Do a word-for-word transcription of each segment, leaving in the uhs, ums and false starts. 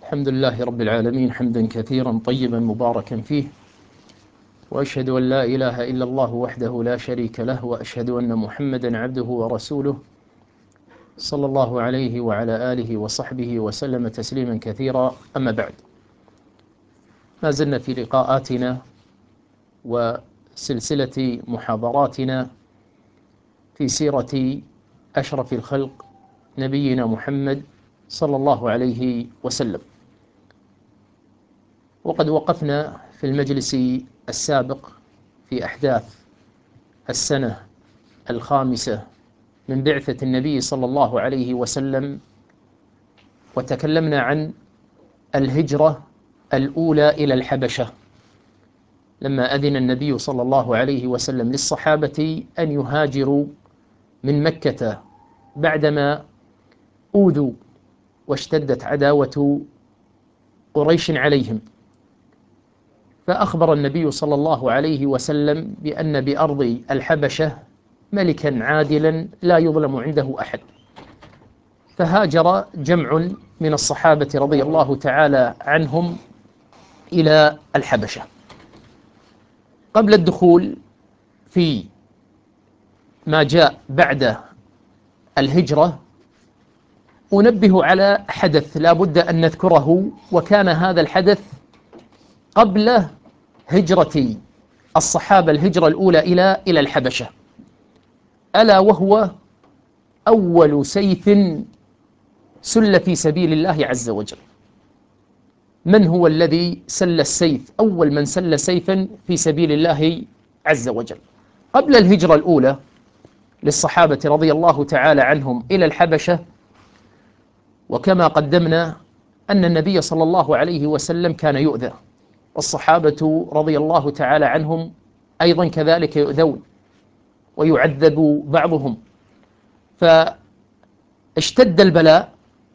الحمد لله رب العالمين حمدا كثيرا طيبا مباركا فيه، وأشهد أن لا إله إلا الله وحده لا شريك له، وأشهد أن محمدا عبده ورسوله صلى الله عليه وعلى آله وصحبه وسلم تسليما كثيرا. أما بعد، ما زلنا في لقاءاتنا وسلسلة محاضراتنا في سيرة أشرف الخلق نبينا محمد صلى الله عليه وسلم، وقد وقفنا في المجلس السابق في أحداث السنة الخامسة من بعثة النبي صلى الله عليه وسلم، وتكلمنا عن الهجرة الأولى إلى الحبشة، لما أذن النبي صلى الله عليه وسلم للصحابة أن يهاجروا من مكة بعدما أوذوا واشتدت عداوة قريش عليهم، فأخبر النبي صلى الله عليه وسلم بأن بأرض الحبشة ملكا عادلا لا يظلم عنده أحد، فهاجر جمع من الصحابة رضي الله تعالى عنهم إلى الحبشة. قبل الدخول في ما جاء بعد الهجرة، أنبه على حدث لا بد أن نذكره، وكان هذا الحدث قبل هجرة الصحابة الهجرة الأولى إلى إلى الحبشة، ألا وهو أول سيف سل في سبيل الله عز وجل. من هو الذي سل السيف؟ أول من سل سيفا في سبيل الله عز وجل قبل الهجرة الأولى للصحابة رضي الله تعالى عنهم إلى الحبشة، وكما قدمنا أن النبي صلى الله عليه وسلم كان يؤذى، والصحابة رضي الله تعالى عنهم أيضا كذلك يؤذون ويعذب بعضهم، فاشتد البلاء،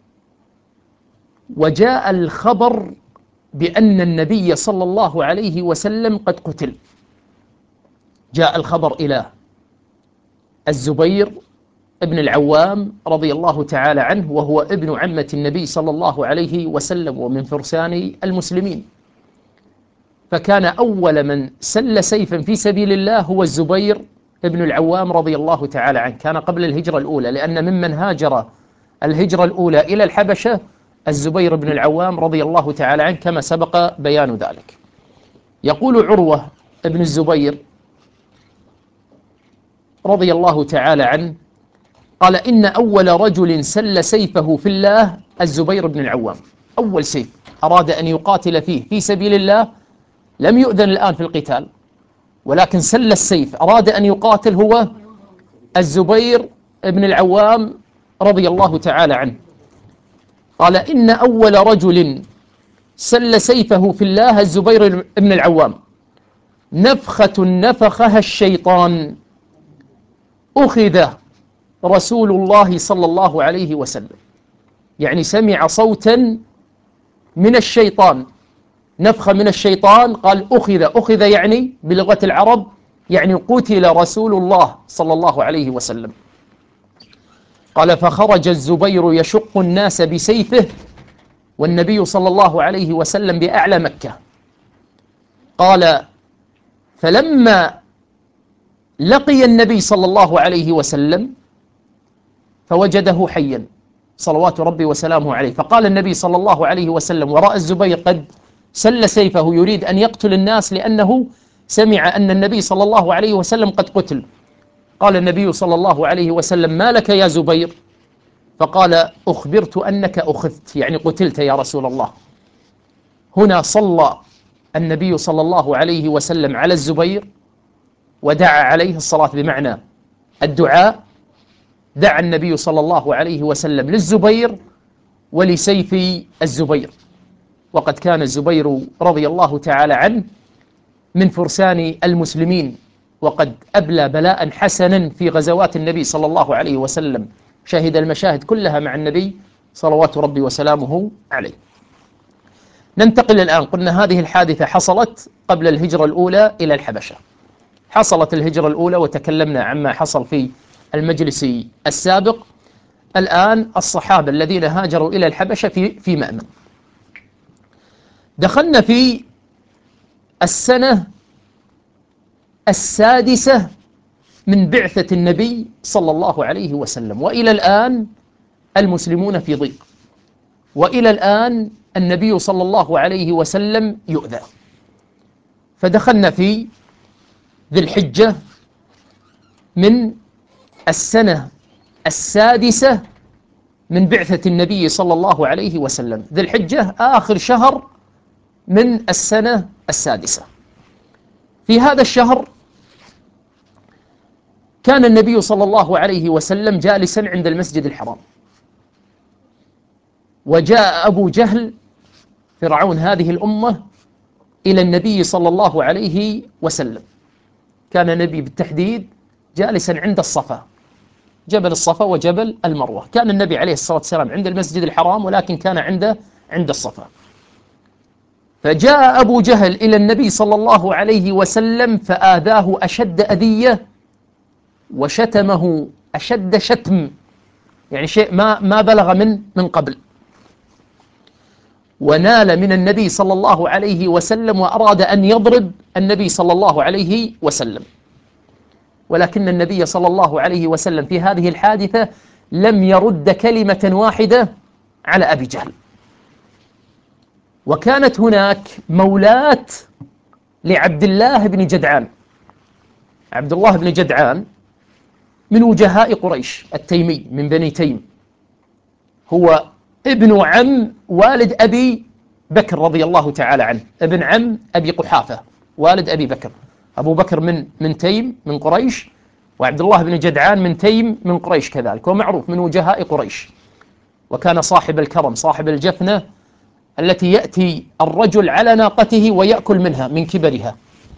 وجاء الخبر بأن النبي صلى الله عليه وسلم قد قتل. جاء الخبر إلى الزبير ابن العوام رضي الله تعالى عنه، وهو ابن عمة النبي صلى الله عليه وسلم ومن فرسان المسلمين، فكان أول من سل سيفا في سبيل الله هو الزبير ابن العوام رضي الله تعالى عنه، كان قبل الهجرة الأولى، لأن ممن هاجر الهجرة الأولى إلى الحبشة الزبير بن العوام رضي الله تعالى عنه، كما سبق بيان ذلك. يقول عروة ابن الزبير رضي الله تعالى عنه قال: إن أول رجل سل سيفه في الله الزبير بن العوام، أول سيف أراد أن يقاتل فيه في سبيل الله، لم يؤذن الآن في القتال، ولكن سل السيف أراد أن يقاتل هو الزبير بن العوام رضي الله تعالى عنه. قال: إن أول رجل سل سيفه في الله الزبير بن العوام، نفخة نفخها الشيطان، أخذ رسول الله صلى الله عليه وسلم، يعني سمع صوتا من الشيطان، نفخة من الشيطان، قال أخذ، أخذ يعني بلغة العرب يعني قتل رسول الله صلى الله عليه وسلم. قال: فخرج الزبير يشق الناس بسيفه والنبي صلى الله عليه وسلم بأعلى مكة. قال: فلما لقي النبي صلى الله عليه وسلم فوجده حيا صلوات ربي وسلامه عليه، فقال النبي صلى الله عليه وسلم ورأى الزبير قد سل سيفه يريد أن يقتل الناس، لأنه سمع أن النبي صلى الله عليه وسلم قد قتل. قال النبي صلى الله عليه وسلم: ما لك يا زبير؟ فقال: أخبرت أنك أخذت، يعني قتلت يا رسول الله. هنا صلى النبي صلى الله عليه وسلم على الزبير ودعا عليه، الصلاة بمعنى الدعاء، دعا النبي صلى الله عليه وسلم للزبير ولسيف الزبير، وقد كان الزبير رضي الله تعالى عنه من فرسان المسلمين، وقد أبلى بلاء حسنا في غزوات النبي صلى الله عليه وسلم، شهد المشاهد كلها مع النبي صلوات ربي وسلامه عليه. ننتقل الآن، قلنا هذه الحادثة حصلت قبل الهجرة الأولى إلى الحبشة، حصلت الهجرة الأولى وتكلمنا عما حصل في المجلس السابق. الآن الصحابة الذين هاجروا إلى الحبشة في في مأمن، دخلنا في السنة السادسة من بعثة النبي صلى الله عليه وسلم، وإلى الآن المسلمون في ضيق، وإلى الآن النبي صلى الله عليه وسلم يؤذى. فدخلنا في ذي الحجة من السنة السادسة من بعثة النبي صلى الله عليه وسلم. ذي الحجة آخر شهر من السنة السادسة. في هذا الشهر كان النبي صلى الله عليه وسلم جالسا عند المسجد الحرام، وجاء أبو جهل فرعون هذه الأمة إلى النبي صلى الله عليه وسلم. كان النبي بالتحديد جالسا عند الصفا، جبل الصفا وجبل المروة. كان النبي عليه الصلاة والسلام عند المسجد الحرام، ولكن كان عنده عند الصفا. فجاء أبو جهل إلى النبي صلى الله عليه وسلم فآذاه أشد أذية، وشتمه أشد شتم، يعني شيء ما ما بلغ من من قبل، ونال من النبي صلى الله عليه وسلم وأراد أن يضرب النبي صلى الله عليه وسلم. ولكن النبي صلى الله عليه وسلم في هذه الحادثة لم يرد كلمة واحدة على أبي جهل. وكانت هناك مولاة لعبد الله بن جدعان. عبد الله بن جدعان من وجهاء قريش، التيمي من بني تيم، هو ابن عم والد أبي بكر رضي الله تعالى عنه، ابن عم أبي قحافة والد أبي بكر. أبو بكر من من تيم من قريش، وعبد الله بن جدعان من تيم من قريش كذلك، ومعروف من وجهاء قريش. وكان صاحب الكرم، صاحب الجفنة التي يأتي الرجل على ناقته ويأكل منها من كبرها.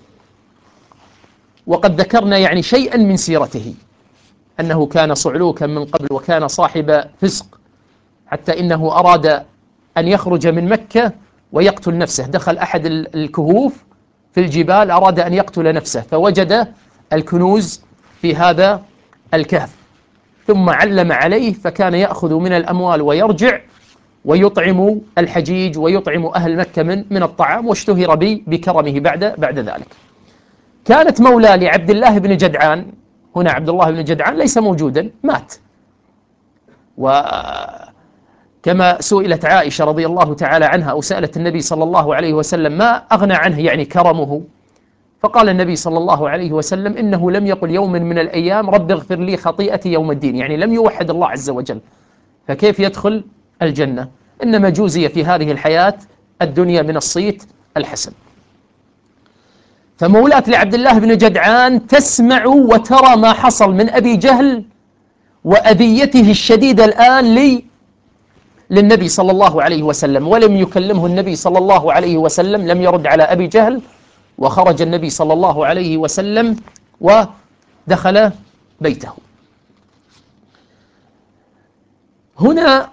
وقد ذكرنا يعني شيئا من سيرته، أنه كان صعلوكا من قبل، وكان صاحب فسق، حتى إنه أراد أن يخرج من مكة ويقتل نفسه. دخل أحد الكهوف في الجبال، أراد أن يقتل نفسه، فوجد الكنوز في هذا الكهف، ثم علم عليه، فكان يأخذ من الأموال ويرجع ويطعم الحجيج ويطعم أهل مكة من من الطعام، واشتهر بكرمه بعد بعد ذلك. كانت مولى لعبد الله بن جدعان، هنا عبد الله بن جدعان ليس موجودا، مات. وكما سئلت عائشة رضي الله تعالى عنها، أو سألت النبي صلى الله عليه وسلم ما أغنى عنه يعني كرمه، فقال النبي صلى الله عليه وسلم إنه لم يقل يوم من الأيام رب اغفر لي خطيئتي يوم الدين، يعني لم يوحد الله عز وجل، فكيف يدخل الجنة؟ إنما جوزي في هذه الحياة الدنيا من الصيت الحسن. فمولاة لعبد الله بن جدعان تسمع وترى ما حصل من أبي جهل وأذيته الشديدة الآن لي للنبي صلى الله عليه وسلم، ولم يكلمه النبي صلى الله عليه وسلم، لم يرد على أبي جهل. وخرج النبي صلى الله عليه وسلم ودخل بيته. هنا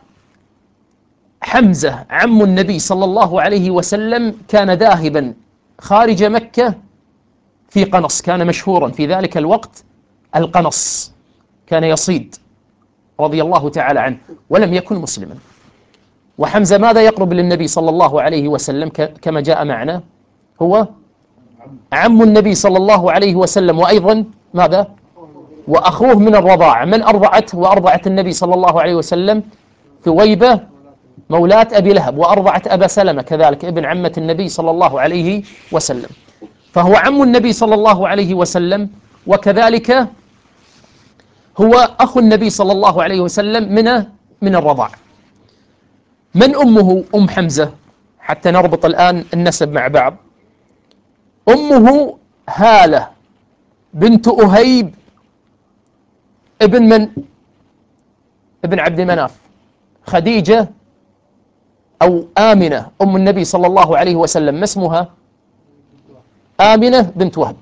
حمزة عم النبي صلى الله عليه وسلم كان ذاهبا خارج مكة في قنص، كان مشهورا في ذلك الوقت القنص، كان يصيد رضي الله تعالى عنه، ولم يكن مسلما. وحمزة ماذا يقرب للنبي صلى الله عليه وسلم كما جاء معنا؟ هو عم النبي صلى الله عليه وسلم، وأيضا ماذا؟ وأخوه من الرضاعة. من أرضعته وأرضعت النبي صلى الله عليه وسلم؟ ثويبة مولاة أبي لهب، وأرضعت أبا سلمة كذلك ابن عمة النبي صلى الله عليه وسلم. فهو عم النبي صلى الله عليه وسلم، وكذلك هو أخو النبي صلى الله عليه وسلم من من الرضاعة. من أمه أم حمزة؟ حتى نربط الآن النسب مع بعض. أمه هالة بنت أهيب ابن من؟ ابن عبد مناف. خديجة أو آمنة أم النبي صلى الله عليه وسلم ما اسمها؟ آمنة بنت وهب.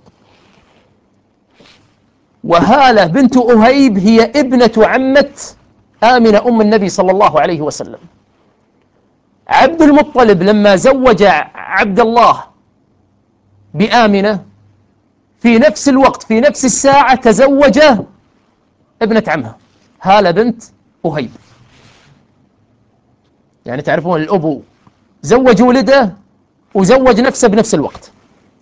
وهالة بنت أهيب هي ابنة عمة آمنة أم النبي صلى الله عليه وسلم. عبد المطلب لما زوج عبد الله بآمنة في نفس الوقت في نفس الساعة تزوج ابنة عمها هالة بنت أهيب. يعني تعرفون الأبو زوج ولده وزوج نفسه بنفس الوقت.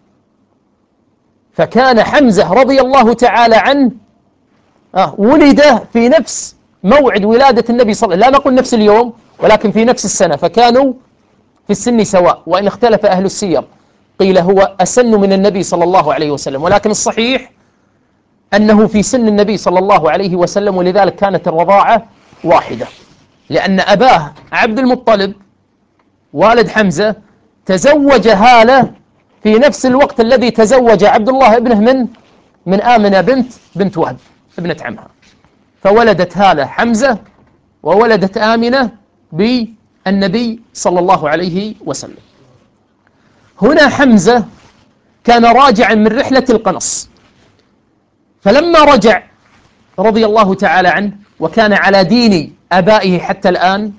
فكان حمزة رضي الله تعالى عنه آه ولد في نفس موعد ولادة النبي صلى الله عليه وسلم، لا نقول نفس اليوم ولكن في نفس السنة، فكانوا في السن سواء، وإن اختلف أهل السير قيل هو أسن من النبي صلى الله عليه وسلم، ولكن الصحيح أنه في سن النبي صلى الله عليه وسلم، ولذلك كانت الرضاعة واحدة، لأن أباه عبد المطلب والد حمزة تزوج هالة في نفس الوقت الذي تزوج عبد الله ابنه من من آمنة بنت بنت وهب ابنة عمها، فولدت هالة حمزة وولدت آمنة بالنبي صلى الله عليه وسلم. هنا حمزة كان راجعا من رحلة القنص، فلما رجع رضي الله تعالى عنه وكان على دين آبائه حتى الآن،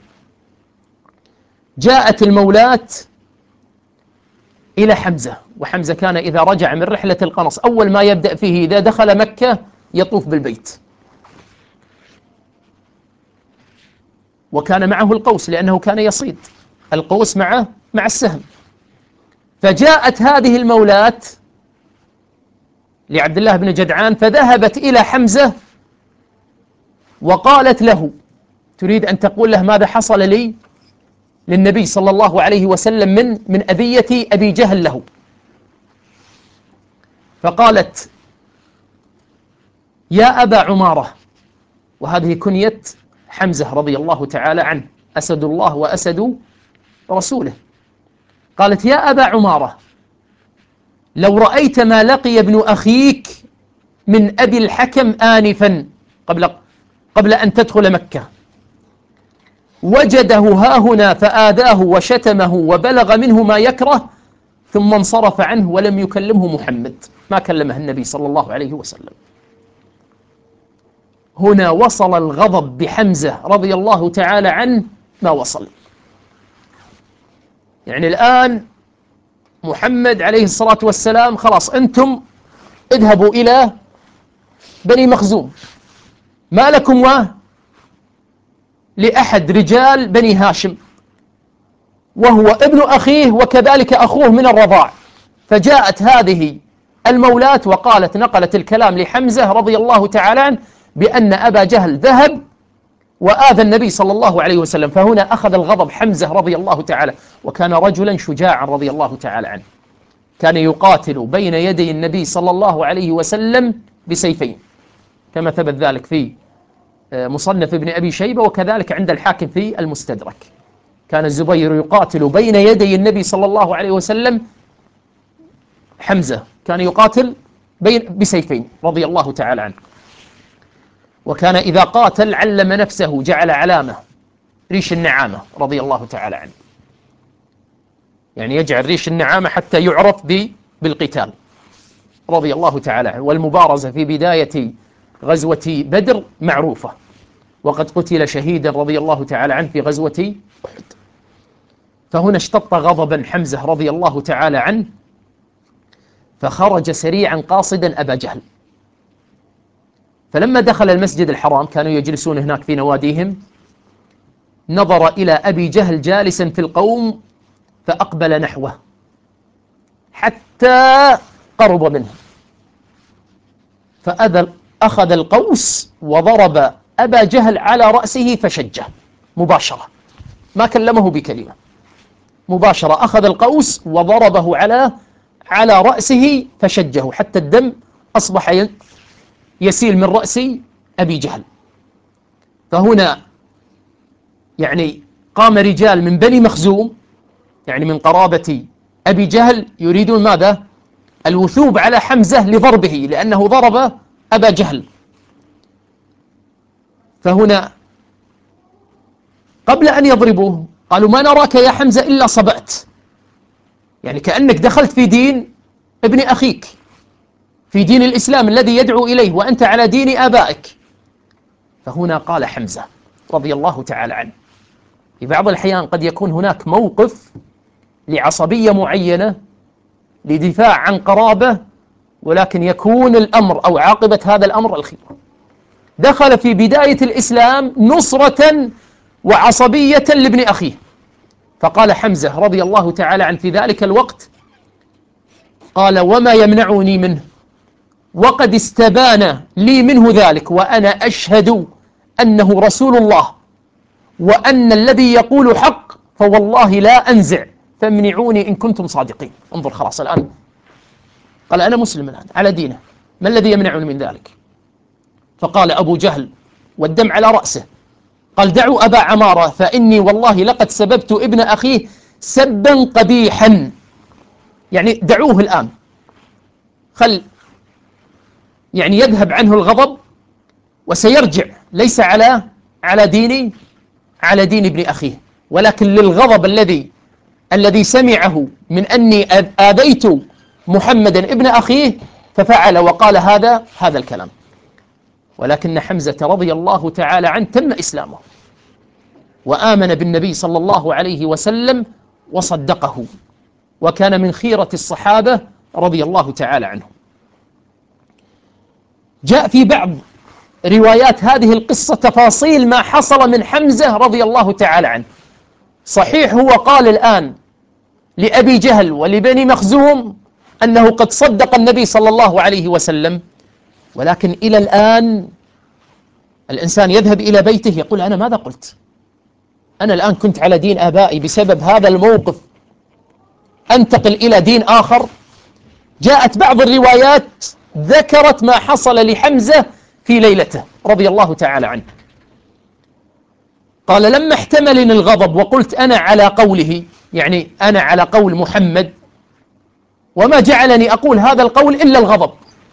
جاءت المولاة إلى حمزة، وحمزة كان إذا رجع من رحلة القنص أول ما يبدأ فيه إذا دخل مكة يطوف بالبيت، وكان معه القوس لأنه كان يصيد القوس معه مع السهم. فجاءت هذه المولاة لعبد الله بن جدعان فذهبت إلى حمزة وقالت له، تريد أن تقول له ماذا حصل لي للنبي صلى الله عليه وسلم من من أذية أبي جهل له. فقالت يا أبا عمارة، وهذه كنية حمزة رضي الله تعالى عنه، أسد الله وأسد رسوله. قالت يا أبا عمارة، لو رأيت ما لقي ابن أخيك من أبي الحكم آنفا قبل قبل أن تدخل مكة، وجده هاهنا فآذاه وشتمه وبلغ منه ما يكره، ثم انصرف عنه ولم يكلمه محمد، ما كلمه النبي صلى الله عليه وسلم. هنا وصل الغضب بحمزة رضي الله تعالى عنه ما وصل. يعني الآن محمد عليه الصلاة والسلام خلاص أنتم اذهبوا إلى بني مخزوم، ما لكم و لأحد رجال بني هاشم، وهو ابن أخيه وكذلك أخوه من الرضاع. فجاءت هذه المولاة وقالت نقلت الكلام لحمزة رضي الله تعالى عنه بأن أبا جهل ذهب وآذى النبي صلى الله عليه وسلم. فهنا أخذ الغضب حمزة رضي الله تعالى، وكان رجلا شجاعا رضي الله تعالى عنه، كان يقاتل بين يدي النبي صلى الله عليه وسلم بسيفين، كما ثبت ذلك في مصنف ابن أبي شيبة وكذلك عند الحاكم في المستدرك. كان الزبير يقاتل بين يدي النبي صلى الله عليه وسلم، حمزة كان يقاتل بين بسيفين رضي الله تعالى عنه. وكان إذا قاتل علم نفسه، جعل علامة ريش النعامة رضي الله تعالى عنه، يعني يجعل ريش النعامة حتى يعرف بالقتال رضي الله تعالى عنه. والمبارزة في بداية غزوة بدر معروفة، وقد قتل شهيدا رضي الله تعالى عنه في غزوة أحد. فهنا اشتط غضبا حمزة رضي الله تعالى عنه، فخرج سريعا قاصدا أبا جهل. فلما دخل المسجد الحرام، كانوا يجلسون هناك في نواديهم، نظر إلى أبي جهل جالسا في القوم فأقبل نحوه حتى قرب منه، فأخذ القوس وضرب أبا جهل على رأسه فشجه مباشرة، ما كلمه بكلمة، مباشرة أخذ القوس وضربه على على رأسه فشجه حتى الدم أصبح يسيل من رأس أبي جهل. فهنا يعني قام رجال من بني مخزوم، يعني من قرابة أبي جهل، يريدون ماذا؟ الوثوب على حمزة لضربه، لأنه ضرب أبا جهل. فهنا قبل أن يضربوه قالوا ما نراك يا حمزة إلا صبأت، يعني كأنك دخلت في دين ابن أخيك، في دين الإسلام الذي يدعو إليه وأنت على دين آبائك. فهنا قال حمزة رضي الله تعالى عنه، في بعض الأحيان قد يكون هناك موقف لعصبية معينة لدفاع عن قرابة، ولكن يكون الأمر أو عاقبة هذا الأمر الخير. دخل في بداية الإسلام نصرة وعصبية لابن أخيه، فقال حمزة رضي الله تعالى عنه في ذلك الوقت، قال: وما يمنعني منه وقد استبان لي منه ذلك، وأنا أشهد أنه رسول الله وأن الذي يقول حق، فوالله لا أنزع، فامنعوني إن كنتم صادقين. انظر، خلاص الآن قال: أنا مسلم الآن على دينه، ما الذي يمنعني من ذلك؟ فقال أبو جهل والدم على رأسه، قال: دعوا أبا عمارة، فإني والله لقد سببت ابن أخيه سبا قبيحا. يعني دعوه الآن، خل يعني يذهب عنه الغضب وسيرجع، ليس على على ديني على دين ابن أخيه، ولكن للغضب الذي الذي سمعه من أني آذيت محمدا ابن أخيه، ففعل وقال هذا هذا الكلام. ولكن حمزة رضي الله تعالى عنه تم إسلامه وآمن بالنبي صلى الله عليه وسلم وصدقه، وكان من خيرة الصحابة رضي الله تعالى عنهم. جاء في بعض روايات هذه القصة تفاصيل ما حصل من حمزة رضي الله تعالى عنه. صحيح هو قال الآن لأبي جهل ولبني مخزوم أنه قد صدق النبي صلى الله عليه وسلم، ولكن إلى الآن الإنسان يذهب إلى بيته يقول: أنا ماذا قلت؟ أنا الآن كنت على دين آبائي، بسبب هذا الموقف أنتقل إلى دين آخر. جاءت بعض الروايات ذكرت ما حصل لحمزة في ليلته رضي الله تعالى عنه. قال: لما احتملني الغضب وقلت أنا على قوله، يعني أنا على قول محمد، وما جعلني أقول هذا القول إلا الغضب.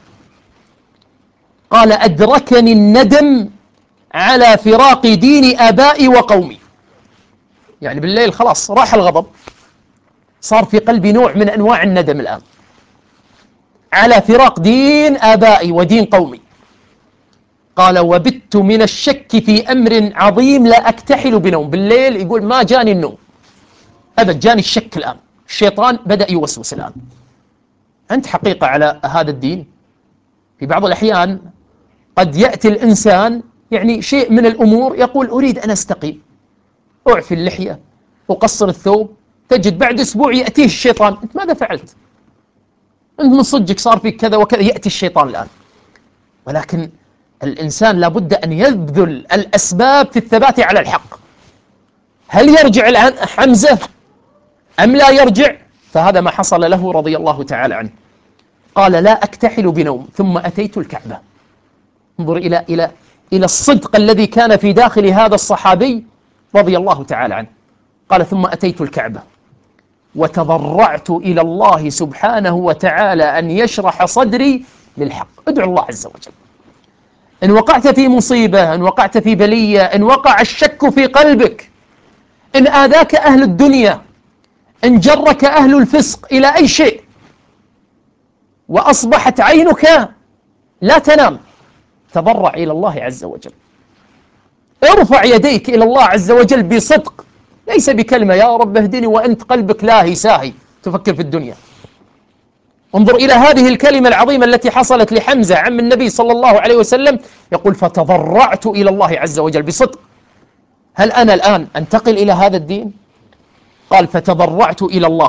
قال: أدركني الندم على فراق دين آبائي وقومي. يعني بالليل خلاص راح الغضب، صار في قلبي نوع من أنواع الندم الآن على فراق دين آبائي ودين قومي. قال: وبت من الشك في أمر عظيم لا أكتحل بنوم. بالليل يقول ما جاني النوم أبد، جاني الشك الآن، الشيطان بدأ يوسوس الآن. أنت حقيقة على هذا الدين؟ في بعض الأحيان قد يأتي الإنسان يعني شيء من الأمور يقول أريد أن أستقيم، أعفي اللحية، أقصر الثوب، تجد بعد أسبوع يأتيه الشيطان: أنت ماذا فعلت؟ أنت من صدقك صار فيك كذا وكذا. يأتي الشيطان الآن. ولكن الإنسان لابد أن يبذل الأسباب في الثبات على الحق. هل يرجع الآن حمزة أم لا يرجع؟ فهذا ما حصل له رضي الله تعالى عنه. قال: لا أكتحل بنوم، ثم أتيت الكعبة. انظر إلى إلى إلى الصدق الذي كان في داخل هذا الصحابي رضي الله تعالى عنه. قال: ثم أتيت الكعبة وتضرعت إلى الله سبحانه وتعالى أن يشرح صدري للحق. ادعو الله عز وجل. إن وقعت في مصيبة، إن وقعت في بلية، إن وقع الشك في قلبك، إن آذاك أهل الدنيا، إن جرك أهل الفسق إلى أي شيء، وأصبحت عينك لا تنام، تضرع إلى الله عز وجل. ارفع يديك إلى الله عز وجل بصدق، ليس بكلمة يا رب اهدني وأنت قلبك لاهي ساهي تفكر في الدنيا. انظر إلى هذه الكلمة العظيمة التي حصلت لحمزة عم النبي صلى الله عليه وسلم، يقول: فتضرعت إلى الله عز وجل بصدق. هل أنا الآن أنتقل إلى هذا الدين؟ قال: فتضرعت إلى الله،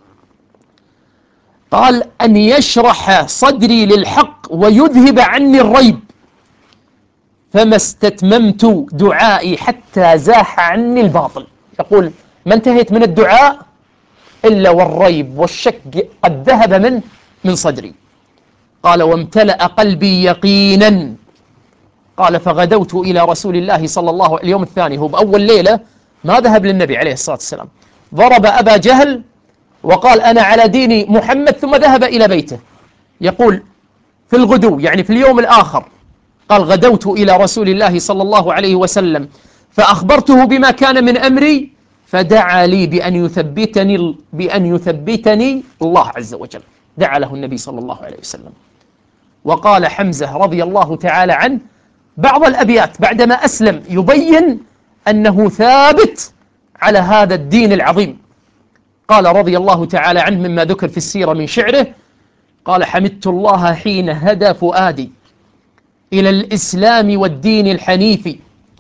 قال: أن يشرح صدري للحق ويذهب عني الريب، فما استتممت دعائي حتى زاح عني الباطل. يقول: ما انتهيت من الدعاء إلا والريب والشك قد ذهب من من صدري. قال: وامتلأ قلبي يقينا. قال: فغدوت إلى رسول الله صلى الله عليه وسلم. اليوم الثاني هو بأول ليلة ما ذهب للنبي عليه الصلاة والسلام، ضرب أبا جهل وقال: أنا على دين محمد، ثم ذهب إلى بيته. يقول: في الغدو يعني في اليوم الآخر، قال: غدوت إلى رسول الله صلى الله عليه وسلم فأخبرته بما كان من أمري، فدعا لي بأن يثبتني بأن يثبتني الله عز وجل. دعا له النبي صلى الله عليه وسلم. وقال حمزة رضي الله تعالى عنه بعض الأبيات بعدما أسلم يبين أنه ثابت على هذا الدين العظيم. قال رضي الله تعالى عنه مما ذكر في السيرة من شعره، قال: حمدت الله حين هدى فؤادي إلى الإسلام والدين الحنيف،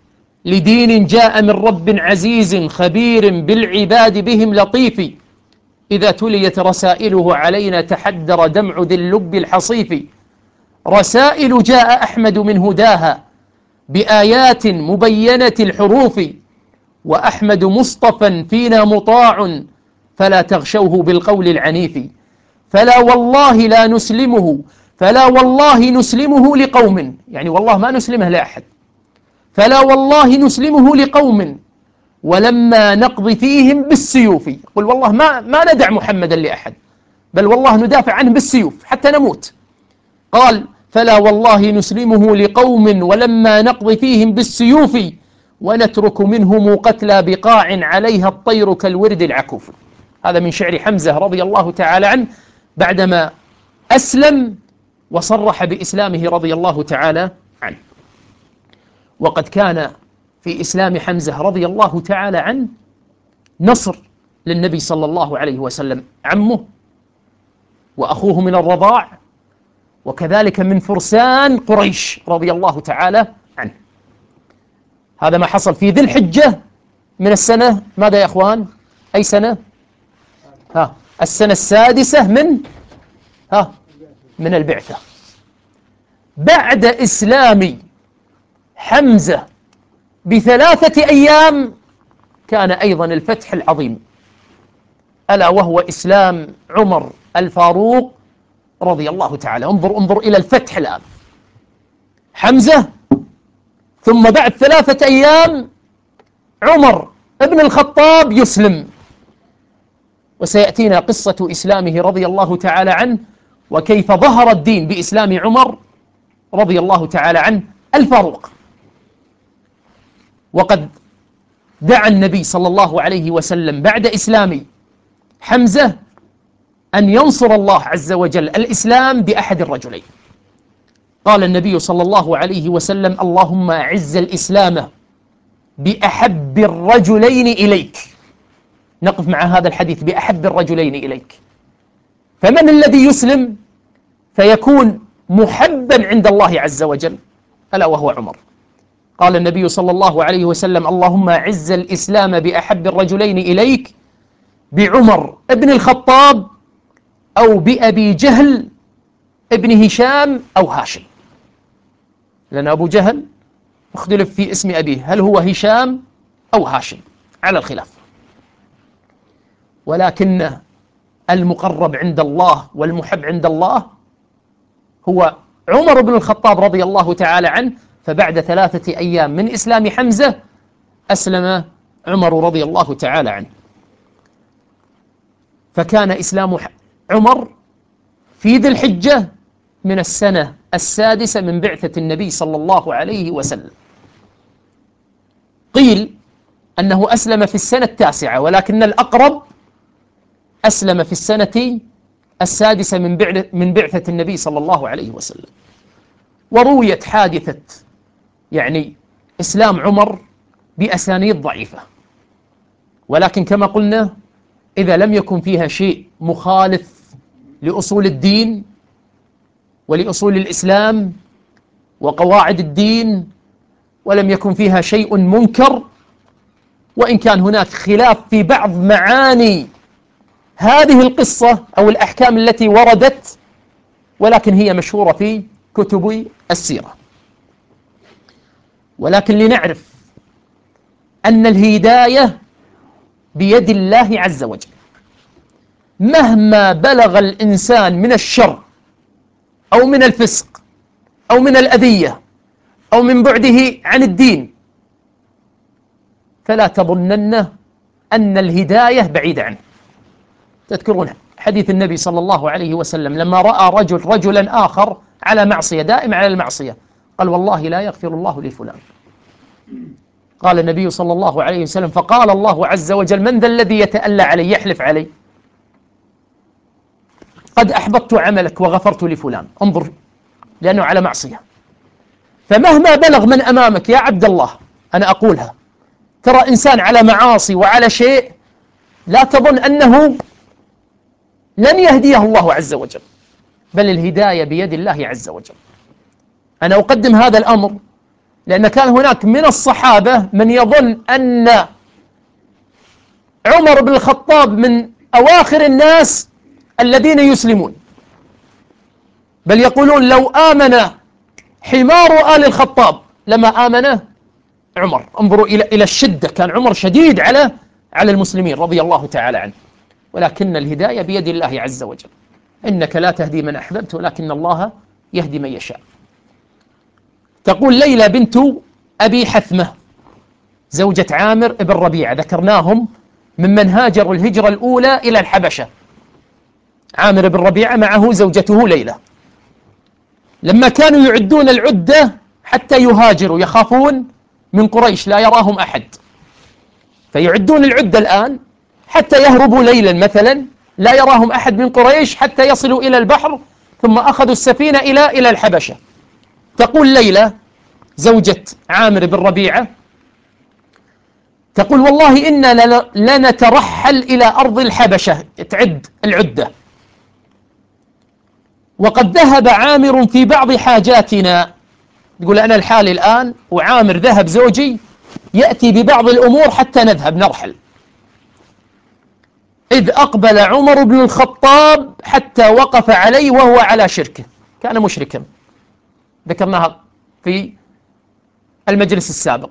لدين جاء من رب عزيز خبير بالعباد بهم لطيف، إذا تليت رسائله علينا تحدر دمع ذي اللب الحصيف. رسائل جاء أحمد من هداها بآيات مبينة الحروف، وأحمد مصطفى فينا مطاع فلا تغشوه بالقول العنيف. فلا والله لا نسلمه فلا والله نسلمه لقوم، يعني والله ما نسلمه لأحد، فلا والله نسلمه لقوم ولما نقضي فيهم بالسيوف. قل والله ما, ما ندع محمدا لأحد، بل والله ندافع عنه بالسيوف حتى نموت. قال فلا والله نسلمه لقوم ولما نقضي فيهم بالسيوف، ونترك منهم قتلى بقاع عليها الطير كالورد العكوف. هذا من شعر حمزة رضي الله تعالى عنه بعدما أسلم وصرح بإسلامه رضي الله تعالى عنه. وقد كان في إسلام حمزة رضي الله تعالى عنه نصر للنبي صلى الله عليه وسلم، عمه وأخوه من الرضاع، وكذلك من فرسان قريش رضي الله تعالى عنه. هذا ما حصل في ذي الحجة من السنة ماذا يا أخوان؟ أي سنة؟ ها السنة السادسة من ها من البعثة. بعد إسلام حمزة بثلاثة أيام كان أيضا الفتح العظيم، ألا وهو إسلام عمر الفاروق رضي الله تعالى. انظر انظر إلى الفتح الآن، حمزة ثم بعد ثلاثة أيام عمر ابن الخطاب يسلم، وسيأتينا قصة إسلامه رضي الله تعالى عنه وكيف ظهر الدين بإسلام عمر رضي الله تعالى عنه الفاروق. وقد دعا النبي صلى الله عليه وسلم بعد إسلام حمزة أن ينصر الله عز وجل الإسلام بأحد الرجلين. قال النبي صلى الله عليه وسلم اللهم أعز الإسلام بأحب الرجلين إليك. نقف مع هذا الحديث بأحب الرجلين إليك. فمن الذي يسلم فيكون محبا عند الله عز وجل؟ ألا وهو عمر. قال النبي صلى الله عليه وسلم اللهم أعز الإسلام بأحب الرجلين إليك بعمر ابن الخطاب أو بأبي جهل ابن هشام أو هاشم، لأن أبو جهل اختلف في اسم أبيه هل هو هشام أو هاشم على الخلاف، ولكن المقرب عند الله والمحب عند الله هو عمر بن الخطاب رضي الله تعالى عنه. فبعد ثلاثة أيام من إسلام حمزة أسلم عمر رضي الله تعالى عنه. فكان إسلام عمر في ذي الحجة من السنة السادسة من بعثة النبي صلى الله عليه وسلم. قيل أنه أسلم في السنة التاسعة، ولكن الأقرب أسلم في السنة السادسة من بعثة النبي صلى الله عليه وسلم. ورويت حادثة يعني إسلام عمر بأسانيد ضعيفة، ولكن كما قلنا إذا لم يكن فيها شيء مخالف لأصول الدين ولأصول الإسلام وقواعد الدين، ولم يكن فيها شيء منكر، وإن كان هناك خلاف في بعض معاني هذه القصة أو الأحكام التي وردت، ولكن هي مشهورة في كتب السيرة. ولكن لنعرف أن الهداية بيد الله عز وجل، مهما بلغ الإنسان من الشر أو من الفسق أو من الأذية أو من بعده عن الدين، فلا تظنن أن الهداية بعيدة عنه. تذكرون حديث النبي صلى الله عليه وسلم لما رأى رجل رجلا آخر على معصية، دائم على المعصية، قال والله لا يغفر الله لفلان. قال النبي صلى الله عليه وسلم فقال الله عز وجل من ذا الذي يتألى علي يحلف علي قد أحبطت عملك وغفرت لفلان. انظر، لأنه على معصية. فمهما بلغ من أمامك يا عبد الله، أنا أقولها، ترى إنسان على معاصي وعلى شيء، لا تظن أنه لن يهديه الله عز وجل، بل الهداية بيد الله عز وجل. أنا أقدم هذا الأمر لأن كان هناك من الصحابة من يظن أن عمر بن الخطاب من أواخر الناس الذين يسلمون، بل يقولون لو آمن حمار آل الخطاب لما آمن عمر. انظروا إلى إلى الشدة، كان عمر شديد على على المسلمين رضي الله تعالى عنه. ولكن الهداية بيد الله عز وجل، إنك لا تهدي من أحببت ولكن الله يهدي من يشاء. تقول ليلى بنت أبي حثمة زوجة عامر بن ربيعة، ذكرناهم ممن هاجروا الهجرة الأولى إلى الحبشة. عامر بن ربيعة معه زوجته ليلى. لما كانوا يعدون العدة حتى يهاجروا يخافون من قريش لا يراهم أحد، فيعدون العدة الآن حتى يهربوا ليلا مثلا لا يراهم أحد من قريش حتى يصلوا إلى البحر، ثم أخذوا السفينة إلى إلى الحبشة. تقول ليلى زوجة عامر بن ربيعة، تقول والله إنا لنترحل إلى أرض الحبشة، تعد العدة، وقد ذهب عامر في بعض حاجاتنا. تقول أنا الحال الآن وعامر ذهب زوجي يأتي ببعض الأمور حتى نذهب نرحل. إذ أقبل عمر بن الخطاب حتى وقف عليه وهو على شركه، كان مشركا، ذكرناها في المجلس السابق.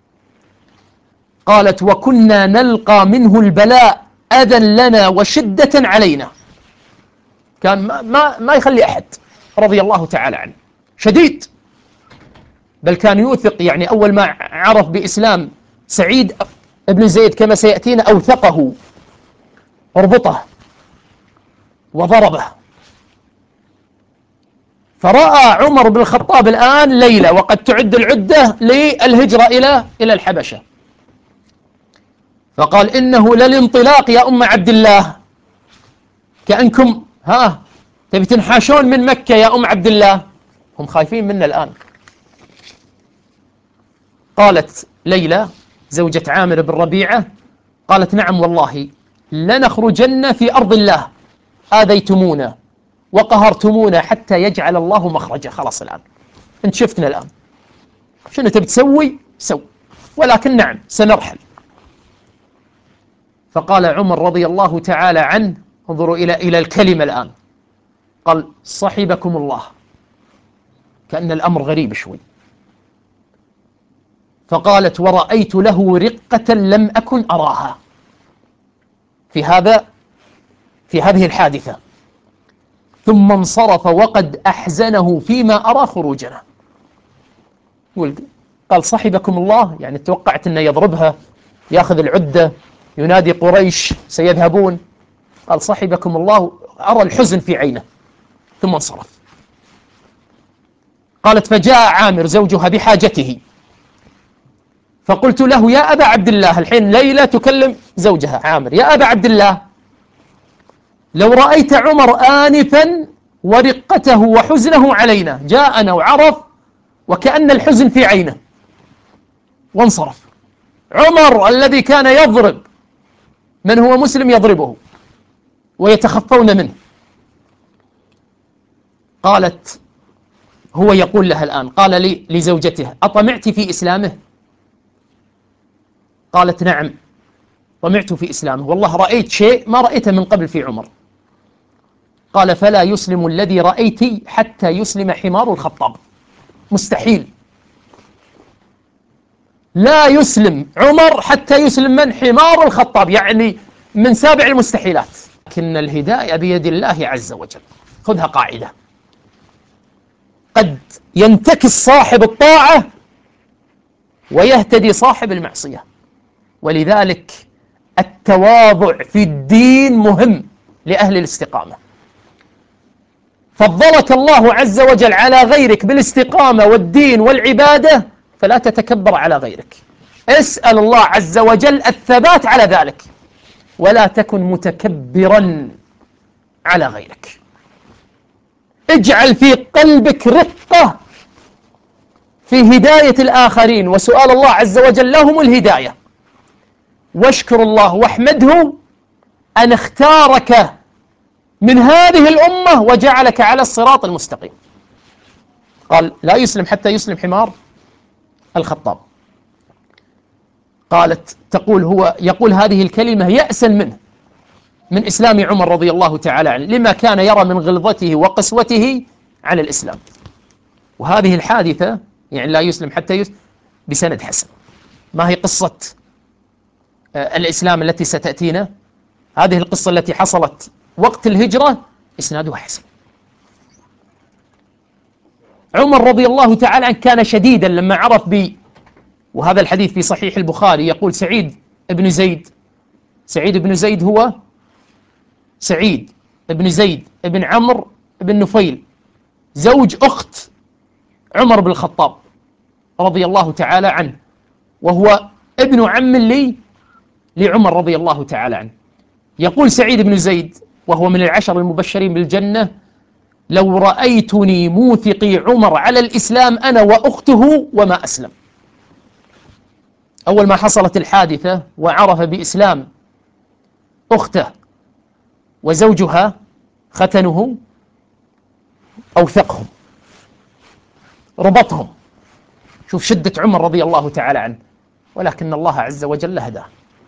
قالت وكنا نلقى منه البلاء أذى لنا وشدة علينا، كان ما, ما, ما يخلي أحد رضي الله تعالى عنه، شديد، بل كان يوثق، يعني أول ما عرف بإسلام سعيد ابن زيد كما سيأتينا أوثقه، اربطه وضربه. فرأى عمر بن الخطاب الآن ليلى وقد تعد العدة للهجرة إلى إلى الحبشة، فقال إنه للانطلاق يا أم عبد الله، كأنكم ها تبي تنحاشون من مكة يا أم عبد الله، هم خايفين منا الآن. قالت ليلى زوجة عامر بن ربيعة، قالت نعم والله لنخرجن في أرض الله، آذيتمونا وقهرتمونا حتى يجعل الله مخرجا. خلاص الآن انت شفتنا الآن، شنو تبي تسوي سو، ولكن نعم سنرحل. فقال عمر رضي الله تعالى عنه، انظروا إلى إلى الكلمة الآن، قال صحبكم الله، كأن الأمر غريب شوي. فقالت ورأيت له رقة لم أكن أراها في هذا في هذه الحادثة، ثم انصرف وقد أحزنه فيما أرى خروجنا. قال صحبكم الله، يعني توقعت أنه يضربها يأخذ العدة ينادي قريش سيذهبون، قال صحبكم الله، أرى الحزن في عينه، ثم انصرف. قالت فجاء عامر زوجها بحاجته، فقلت له يا أبا عبد الله، الحين ليلى تكلم زوجها عامر، يا أبا عبد الله لو رأيت عمر آنفا ورقته وحزنه علينا، جاءنا وعرف وكأن الحزن في عينه وانصرف. عمر الذي كان يضرب من هو مسلم يضربه ويتخفون منه. قالت هو يقول لها الآن، قال لي لزوجته أطمعت في إسلامه؟ قالت نعم طمعت في إسلامه، والله رأيت شيء ما رأيته من قبل في عمر. قال فلا يسلم الذي رأيت حتى يسلم حمار الخطاب، مستحيل، لا يسلم عمر حتى يسلم من؟ حمار الخطاب، يعني من سابع المستحيلات. لكن الهداية بيد الله عز وجل، خذها قاعدة، قد ينتكس صاحب الطاعة ويهتدي صاحب المعصية، ولذلك التواضع في الدين مهم لأهل الاستقامة. فضلك الله عز وجل على غيرك بالاستقامة والدين والعبادة، فلا تتكبر على غيرك، اسأل الله عز وجل الثبات على ذلك، ولا تكن متكبرا على غيرك. اجعل في قلبك رقة في هداية الآخرين وسؤال الله عز وجل لهم الهداية، واشكر الله واحمده أن اختارك من هذه الأمة وجعلك على الصراط المستقيم. قال لا يسلم حتى يسلم حمار، الخطاب. قالت تقول هو يقول هذه الكلمة يأسا منه من إسلام عمر رضي الله تعالى عنه، لما كان يرى من غلظته وقسوته على الإسلام. وهذه الحادثة يعني لا يسلم حتى يسلم بسند حسن. ما هي قصة الإسلام التي ستأتينا؟ هذه القصة التي حصلت وقت الهجرة إسنادها حسن. عمر رضي الله تعالى عنه كان شديدا لما عرف ب وهذا الحديث في صحيح البخاري، يقول سعيد بن زيد، سعيد بن زيد هو سعيد بن زيد بن عمرو بن نفيل زوج أخت عمر بن الخطاب رضي الله تعالى عنه، وهو ابن عم لي لعمر رضي الله تعالى عنه. يقول سعيد بن زيد وهو من العشر المبشرين بالجنة: لو رأيتني موثقي عمر على الإسلام أنا وأخته وما أسلم. أول ما حصلت الحادثة وعرف بإسلام أخته وزوجها ختنه أوثقهم، ربطهم. شوف شدة عمر رضي الله تعالى عنه، ولكن الله عز وجل هداه.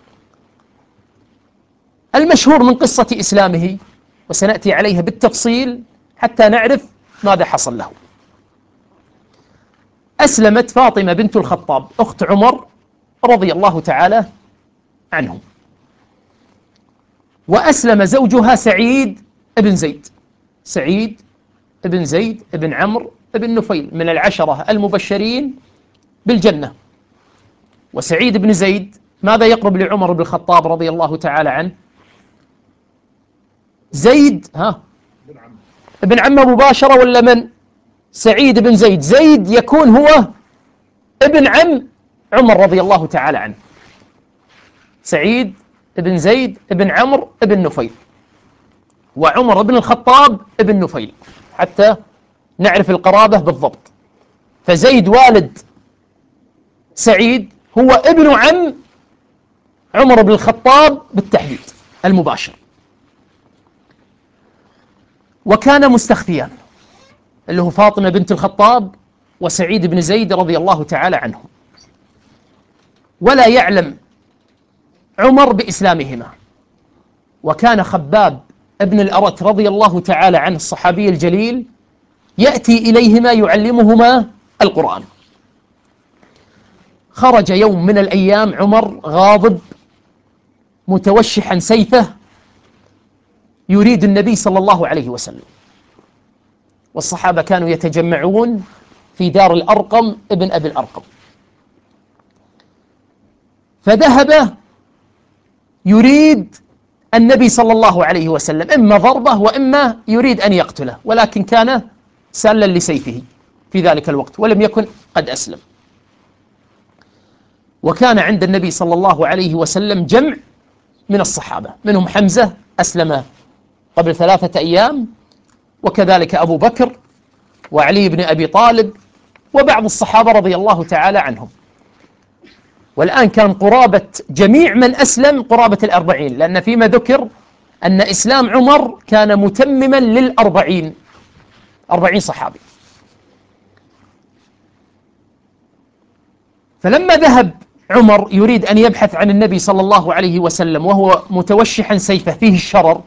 المشهور من قصة إسلامه وسنأتي عليها بالتفصيل حتى نعرف ماذا حصل له. أسلمت فاطمة بنت الخطاب أخت عمر رضي الله تعالى عنه، وأسلم زوجها سعيد بن زيد، سعيد بن زيد بن عمرو بن نفيل من العشرة المبشرين بالجنة. وسعيد بن زيد ماذا يقرب لعمر بن الخطاب رضي الله تعالى عنه؟ زيد ها ابن عمه مباشرة ولا من؟ سعيد بن زيد، زيد يكون هو ابن عم عمر رضي الله تعالى عنه. سعيد بن زيد بن عمرو بن نفيل، وعمر بن الخطاب بن نفيل حتى نعرف القرابة بالضبط. فزيد والد سعيد هو ابن عم عمر بن الخطاب بالتحديد المباشر. وكان مستخفيان اللي هو فاطمة بنت الخطاب وسعيد بن زيد رضي الله تعالى عنهم، ولا يعلم عمر بإسلامهما. وكان خباب ابن الأرت رضي الله تعالى عنه الصحابي الجليل يأتي إليهما يعلمهما القرآن. خرج يوم من الأيام عمر غاضب متوشحا سيفه يريد النبي صلى الله عليه وسلم، والصحابة كانوا يتجمعون في دار الأرقم ابن أبي الأرقم، فذهب يريد النبي صلى الله عليه وسلم إما ضربه وإما يريد أن يقتله، ولكن كان سالا لسيفه في ذلك الوقت ولم يكن قد أسلم. وكان عند النبي صلى الله عليه وسلم جمع من الصحابة، منهم حمزة أسلم قبل ثلاثة أيام، وكذلك أبو بكر وعلي بن أبي طالب وبعض الصحابة رضي الله تعالى عنهم. والآن كان قرابة جميع من أسلم قرابة الأربعين، لأن فيما ذكر أن إسلام عمر كان متمما للأربعين، أربعين صحابي. فلما ذهب عمر يريد أن يبحث عن النبي صلى الله عليه وسلم وهو متوشحا سيفه فيه الشرر،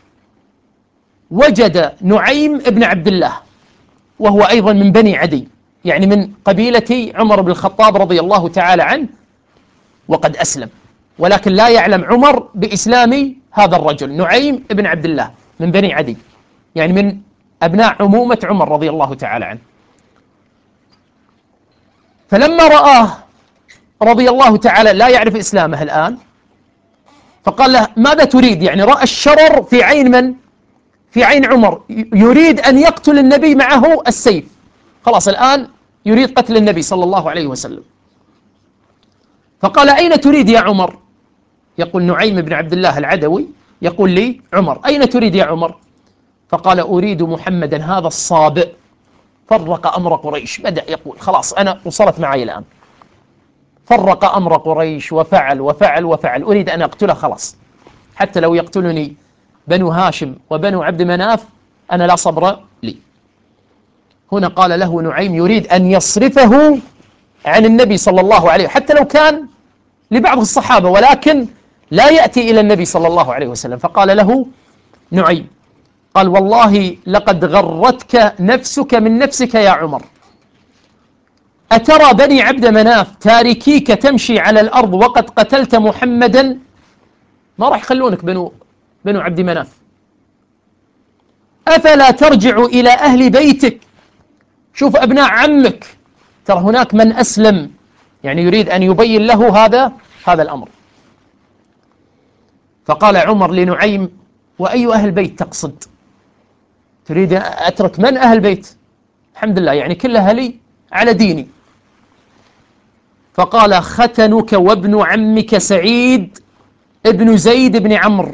وجد نعيم ابن عبد الله وهو أيضا من بني عدي، يعني من قبيلة عمر بن الخطاب رضي الله تعالى عنه، وقد أسلم، ولكن لا يعلم عمر بإسلام هذا الرجل نعيم ابن عبد الله من بني عدي، يعني من أبناء عمومة عمر رضي الله تعالى عنه. فلما رآه رضي الله تعالى لا يعرف إسلامه الآن، فقال له ماذا تريد؟ يعني رأى الشرر في عين من؟ في عين عمر، يريد أن يقتل النبي معه السيف، خلاص الآن يريد قتل النبي صلى الله عليه وسلم. فقال أين تريد يا عمر؟ يقول نعيم بن عبد الله العدوي يقول لي عمر أين تريد يا عمر؟ فقال أريد محمدا هذا الصابئ فرق أمر قريش. بدأ يقول خلاص أنا وصلت معي الآن، فرق أمر قريش وفعل وفعل وفعل، أريد أن أقتله خلاص، حتى لو يقتلني بنو هاشم وبنو عبد مناف أنا لا صبر لي. هنا قال له نعيم يريد أن يصرفه عن النبي صلى الله عليه وسلم، حتى لو كان لبعض الصحابة، ولكن لا يأتي إلى النبي صلى الله عليه وسلم. فقال له نعيم، قال والله لقد غرتك نفسك من نفسك يا عمر، أترى بني عبد مناف تاركيك تمشي على الأرض وقد قتلت محمدا؟ ما راح يخلونك بنو, بنو عبد مناف. أفلا ترجع إلى أهل بيتك؟ شوف أبناء عمك، ترى هناك من أسلم، يعني يريد أن يبين له هذا هذا الأمر. فقال عمر لنعيم وأي أهل بيت تقصد؟ تريد أترك من أهل بيت؟ الحمد لله يعني كل أهلي على ديني. فقال ختنك وابن عمك سعيد ابن زيد بن عمرو.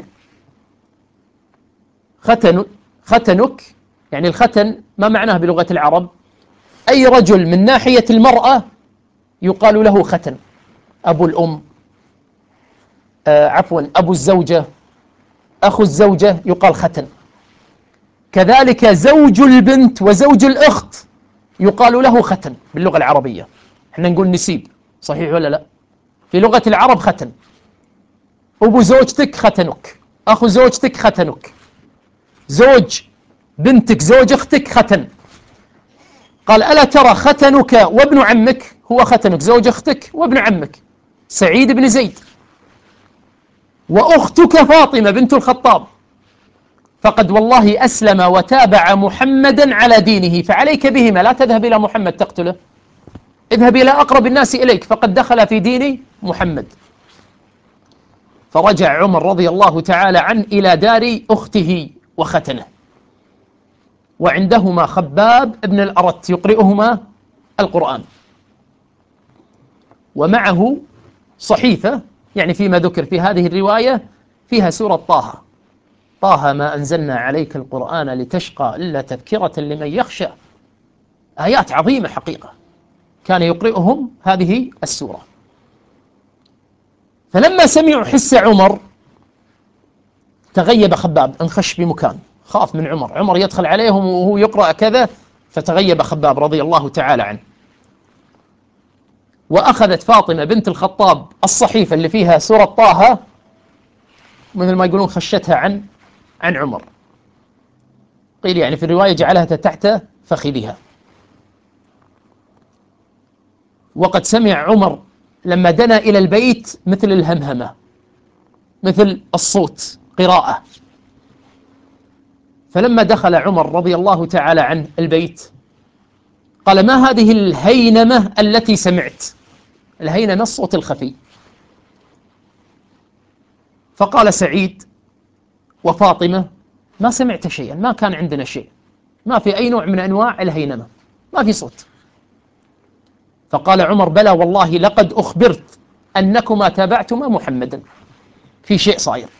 ختن ختنك يعني الختن ما معناه بلغة العرب؟ أي رجل من ناحية المرأة يقال له ختن، أبو الأم، آه عفوا أبو الزوجة، أخو الزوجة يقال ختن. كذلك زوج البنت وزوج الأخت يقال له ختن باللغة العربية. احنا نقول نسيب، صحيح ولا لا؟ في لغة العرب ختن. أبو زوجتك ختنك، أخو زوجتك ختنك، زوج بنتك زوج أختك ختن. قال ألا ترى ختنك وابن عمك، هو ختنك زوج أختك وابن عمك سعيد بن زيد، وأختك فاطمة بنت الخطاب، فقد والله أسلم وتابع محمدا على دينه، فعليك بهما، لا تذهب إلى محمد تقتله، اذهب إلى أقرب الناس إليك فقد دخل في دين محمد. فرجع عمر رضي الله تعالى عنه إلى دار أخته وختنه، وعندهما خباب ابن الأرت يقرئهما القرآن، ومعه صحيفة، يعني فيما ذكر في هذه الرواية فيها سورة طه، طه ما أنزلنا عليك القرآن لتشقى إلا تذكرة لمن يخشى، آيات عظيمة حقيقة، كان يقرئهم هذه السورة. فلما سمعوا حس عمر تغيب خباب، انخش بمكان، خاف من عمر، عمر يدخل عليهم وهو يقرأ كذا، فتغيب خباب رضي الله تعالى عنه. وأخذت فاطمة بنت الخطاب الصحيفة اللي فيها سورة طه، مثل ما يقولون خشتها عن عن عمر، قيل يعني في الرواية جعلها تحت فخذها. وقد سمع عمر لما دنا إلى البيت مثل الهمهمة، مثل الصوت قراءة. فلما دخل عمر رضي الله تعالى عنه البيت قال ما هذه الهينمة التي سمعت؟ الهينمة الصوت الخفي. فقال سعيد وفاطمة ما سمعت شيئا، ما كان عندنا شيء، ما في أي نوع من أنواع الهينمة، ما في صوت. فقال عمر بلى والله لقد أخبرت أنكما تابعتما محمدا، في شيء صاير.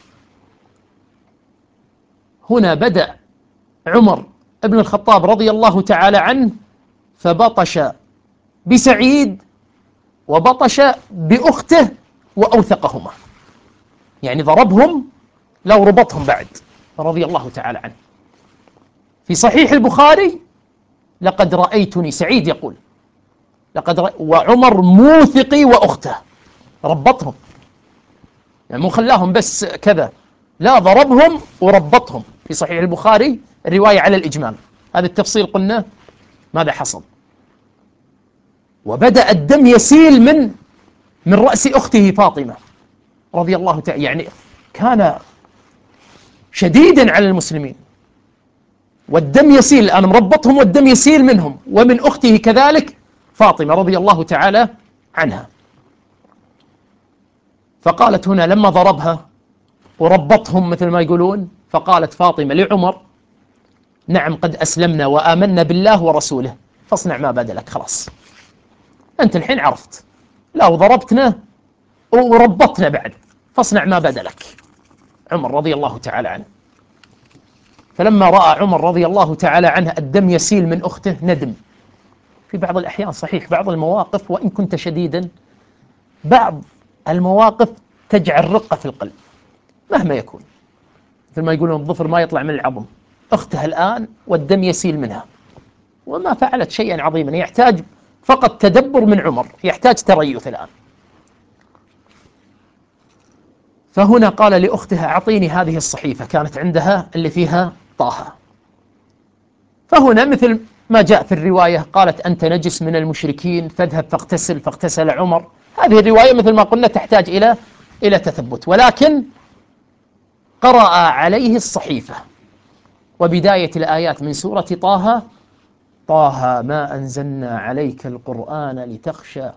هنا بدأ عمر ابن الخطاب رضي الله تعالى عنه فبطش بسعيد وبطش بأخته وأوثقهما، يعني ضربهم لو ربطهم بعد رضي الله تعالى عنه. في صحيح البخاري لقد رأيتني، سعيد يقول لقد رأ... وعمر موثقي وأخته، ربطهم، يعني مو خلاهم بس كذا، لا ضربهم وربطهم. في صحيح البخاري الرواية على الإجمال، هذا التفصيل قلنا ماذا حصل. وبدأ الدم يسيل من من رأس أخته فاطمة رضي الله تعالى، يعني كان شديدا على المسلمين، والدم يسيل الآن، مربطهم والدم يسيل منهم، ومن أخته كذلك فاطمة رضي الله تعالى عنها. فقالت هنا لما ضربها وربطهم مثل ما يقولون، فقالت فاطمة لعمر نعم قد أسلمنا وآمنا بالله ورسوله، فاصنع ما بدا لك، خلاص أنت الحين عرفت، لا وضربتنا وربطنا بعد، فاصنع ما بدا لك. عمر رضي الله تعالى عنه. فلما رأى عمر رضي الله تعالى عنه الدم يسيل من أخته ندم. في بعض الأحيان صحيح بعض المواقف وإن كنت شديدا، بعض المواقف تجعل رقة في القلب مهما يكون، مثل ما يقولون الظفر ما يطلع من العظم. أختها الآن والدم يسيل منها وما فعلت شيئا عظيما، يحتاج فقط تدبر من عمر يحتاج تريث الآن. فهنا قال لأختها أعطيني هذه الصحيفة، كانت عندها اللي فيها طه. فهنا مثل ما جاء في الرواية قالت أنت نجس من المشركين فاذهب فاغتسل، فاغتسل عمر. هذه الرواية مثل ما قلنا تحتاج إلى إلى تثبت، ولكن قرأ عليه الصحيفة وبداية الآيات من سورة طه: طه ما أنزلنا عليك القرآن لتخشى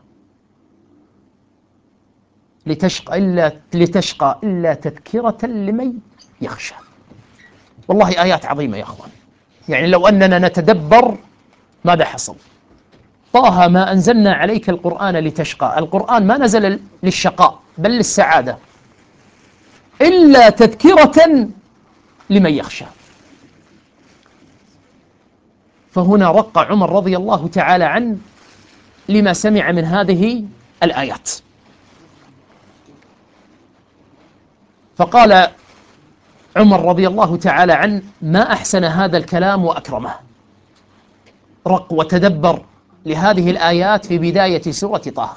لتشقى إلا لتشقى إلا تذكرة لمن يخشى. والله آيات عظيمة يا أخوان، يعني لو أننا نتدبر ماذا حصل. طه ما أنزلنا عليك القرآن لتشقى، القرآن ما نزل للشقاء بل للسعادة، إلا تذكرة لمن يخشى. فهنا رق عمر رضي الله تعالى عنه لما سمع من هذه الآيات، فقال عمر رضي الله تعالى عنه: ما أحسن هذا الكلام وأكرمه. رق وتدبر لهذه الآيات في بداية سورة طه.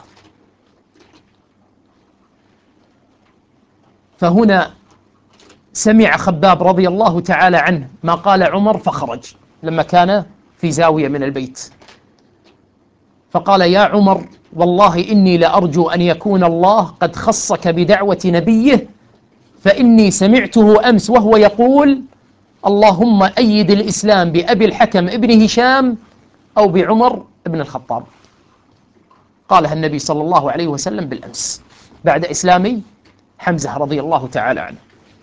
فهنا سمع خباب رضي الله تعالى عنه ما قال عمر فخرج لما كان في زاوية من البيت، فقال: يا عمر والله إني لأرجو أن يكون الله قد خصك بدعوة نبيه، فإني سمعته أمس وهو يقول: اللهم أيد الإسلام بأبي الحكم ابن هشام أو بعمر ابن الخطاب. قالها النبي صلى الله عليه وسلم بالأمس بعد إسلام حمزة رضي الله تعالى عنه.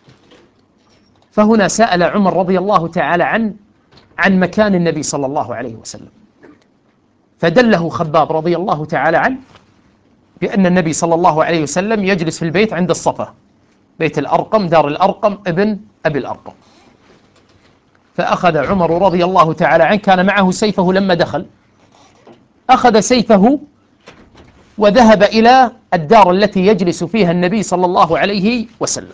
فهنا سأل عمر رضي الله تعالى عنه عن مكان النبي صلى الله عليه وسلم، فدله خباب رضي الله تعالى عنه بأن النبي صلى الله عليه وسلم يجلس في البيت عند الصفا، بيت الأرقم، دار الأرقم ابن أبي الأرقم. فأخذ عمر رضي الله تعالى عنه، كان معه سيفه لما دخل، أخذ سيفه وذهب إلى الدار التي يجلس فيها النبي صلى الله عليه وسلم،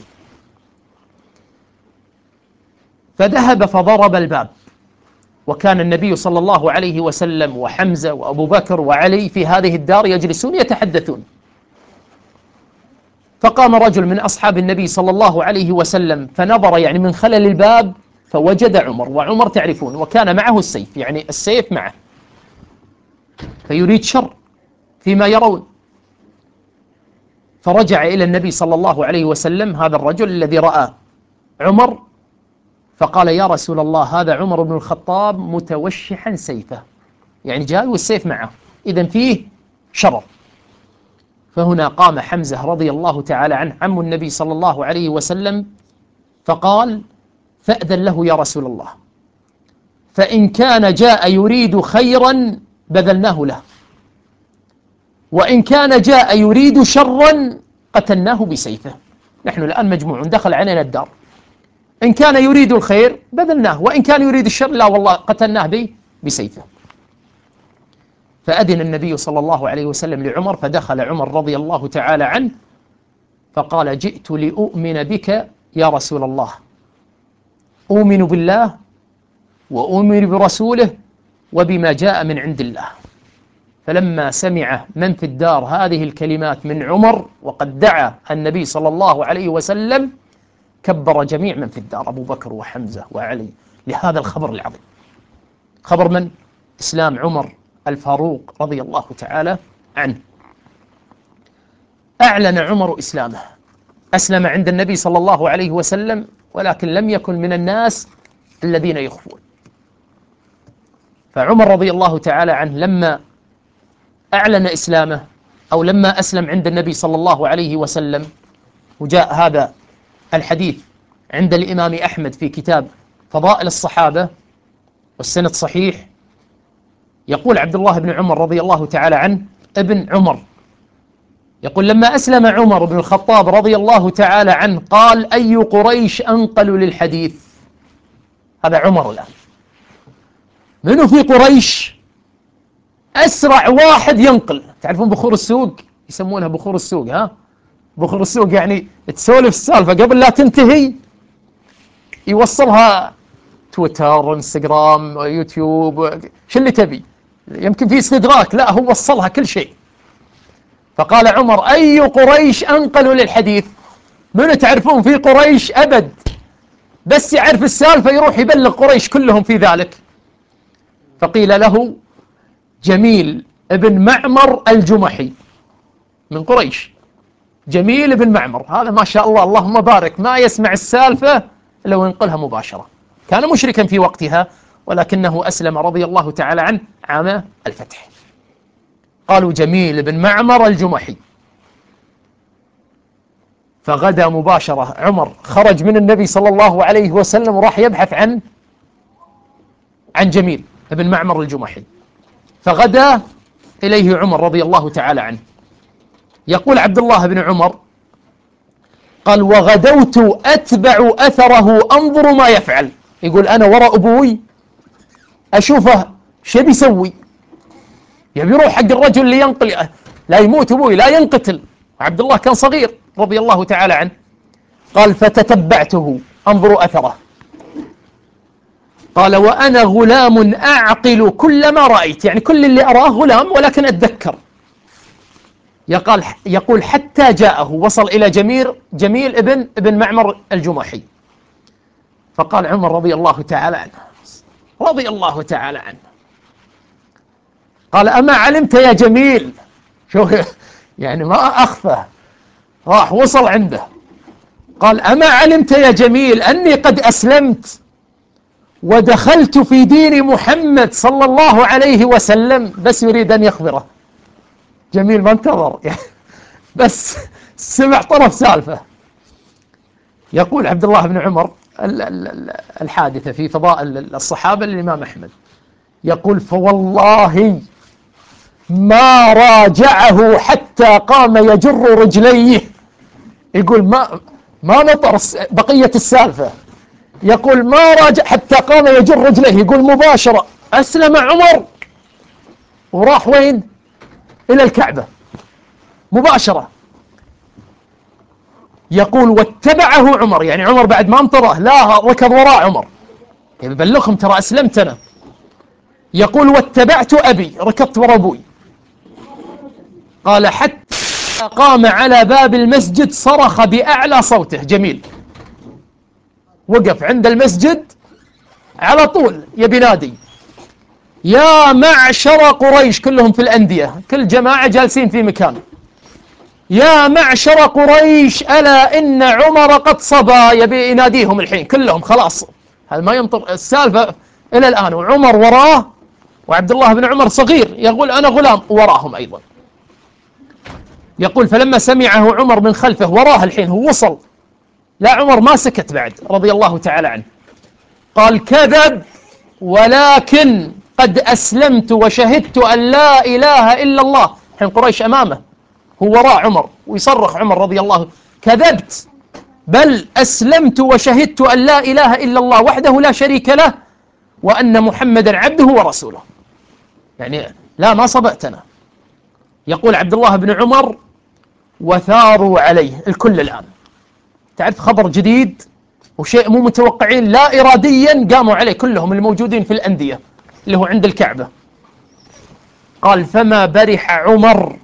فذهب فضرب الباب، وكان النبي صلى الله عليه وسلم وحمزة وأبو بكر وعلي في هذه الدار يجلسون يتحدثون. فقام رجل من أصحاب النبي صلى الله عليه وسلم فنظر يعني من خلل الباب فوجد عمر، وعمر تعرفون وكان معه السيف، يعني السيف معه، فيريد شر فيما يرون. فرجع إلى النبي صلى الله عليه وسلم هذا الرجل الذي رأى عمر، فقال: يا رسول الله هذا عمر بن الخطاب متوشحا سيفه، يعني جاي والسيف معه، إذن فيه شرر. فهنا قام حمزة رضي الله تعالى عنه عم النبي صلى الله عليه وسلم فقال: فأذن له يا رسول الله، فإن كان جاء يريد خيرا بذلناه له، وإن كان جاء يريد شرا قتلناه بسيفه. نحن الآن مجموع دخل علينا الدار، إن كان يريد الخير بذلناه، وإن كان يريد الشر لا والله قتلناه بسيفه. فأذن النبي صلى الله عليه وسلم لعمر، فدخل عمر رضي الله تعالى عنه فقال: جئت لأؤمن بك يا رسول الله، أؤمن بالله وأؤمن برسوله وبما جاء من عند الله. فلما سمع من في الدار هذه الكلمات من عمر وقد دعا النبي صلى الله عليه وسلم كبر جميع من في الدار، أبو بكر وحمزة وعلي، لهذا الخبر العظيم. خبر من؟ إسلام عمر الفاروق رضي الله تعالى عنه. أعلن عمر إسلامه، أسلم عند النبي صلى الله عليه وسلم، ولكن لم يكن من الناس الذين يخفون. فعمر رضي الله تعالى عنه لما أعلن إسلامه أو لما أسلم عند النبي صلى الله عليه وسلم، وجاء هذا الحديث عند الإمام أحمد في كتاب فضائل الصحابة والسند صحيح، يقول عبد الله بن عمر رضي الله تعالى عنه ابن عمر، يقول: لما أسلم عمر بن الخطاب رضي الله تعالى عنه قال: أي قريش أنقل للحديث؟ هذا عمر الآن، منو في قريش أسرع واحد ينقل؟ تعرفون بخور السوق يسمونها بخور السوق، ها؟ بخور السوق يعني تسولف السالفة قبل لا تنتهي يوصلها تويتر انستغرام يوتيوب، شو اللي تبي، يمكن في استدراك، لا هو وصلها كل شيء. فقال عمر: أي قريش أنقلوا للحديث؟ من تعرفون في قريش؟ أبد، بس يعرف السالفة يروح يبلغ قريش كلهم في ذلك. فقيل له: جميل ابن معمر الجمحي من قريش. جميل بن معمر هذا ما شاء الله اللهم بارك، ما يسمع السالفة إلا وينقلها مباشرة. كان مشركا في وقتها، ولكنه أسلم رضي الله تعالى عنه عام الفتح. قالوا جميل بن معمر الجمحي. فغدا مباشرة عمر، خرج من النبي صلى الله عليه وسلم وراح يبحث عن عن جميل بن معمر الجمحي. فغدا إليه عمر رضي الله تعالى عنه. يقول عبد الله بن عمر: قال: وغدوت أتبع أثره أنظر ما يفعل. يقول أنا وراء أبوي أشوفه شو بيسوي، يبي يروح حق الرجل اللي ينقل، لا يموت أبوي لا ينقتل. عبد الله كان صغير رضي الله تعالى عنه. قال: فتتبعته أنظر أثره. قال: وأنا غلام أعقل كل ما رأيت، يعني كل اللي أراه غلام ولكن أتذكر. يقول يقول حتى جاءه، وصل إلى جميل جميل ابن ابن معمر الجمحي. فقال عمر رضي الله تعالى عنه رضي الله تعالى عنه قال: أما علمت يا جميل؟ شو يعني ما أخفى، راح وصل عنده. قال: أما علمت يا جميل أني قد أسلمت ودخلت في دين محمد صلى الله عليه وسلم؟ بس يريد أن يخبره. جميل ما انتظر يعني، بس سمع طرف سالفة. يقول عبد الله بن عمر الحادثة في فضائل الصحابة للإمام أحمد، يقول: فوالله ما راجعه حتى قام يجر رجليه. يقول ما ما نطر بقية السالفة، يقول ما راجع حتى قام يجر رجليه. يقول مباشرة أسلم عمر وراح وين؟ إلى الكعبة مباشرة. يقول: واتبعه عمر، يعني عمر بعد ما انطره لا ركض وراء عمر، يعني بلغهم ترى أسلمت أنا. يقول: واتبعت أبي، ركضت وراء أبوي. قال: حتى قام على باب المسجد صرخ بأعلى صوته. جميل وقف عند المسجد على طول يبي نادي: يا معشر قريش، كلهم في الأندية، كل جماعة جالسين في مكان. يا معشر قريش ألا إن عمر قد صبا. يبي يناديهم الحين كلهم، خلاص هذا ما ينطر السالفة إلى الآن، وعمر وراه، وعبد الله بن عمر صغير يقول أنا غلام وراهم أيضا. يقول: فلما سمعه عمر من خلفه وراه الحين هو وصل، لا عمر ما سكت بعد رضي الله تعالى عنه. قال: كذب، ولكن قد أسلمت وشهدت أن لا إله إلا الله. الحين قريش أمامه، هو وراء عمر ويصرخ عمر رضي الله: كذبت، بل أسلمت وشهدت أن لا إله إلا الله وحده لا شريك له وأن محمدا عبده ورسوله. يعني لا ما صبأتنا. يقول عبد الله بن عمر: وثاروا عليه الكل الآن. تعرف خبر جديد وشيء مو متوقعين، لا إراديا قاموا عليه كلهم الموجودين في الأندية اللي هو عند الكعبة. قال: فما برح عمر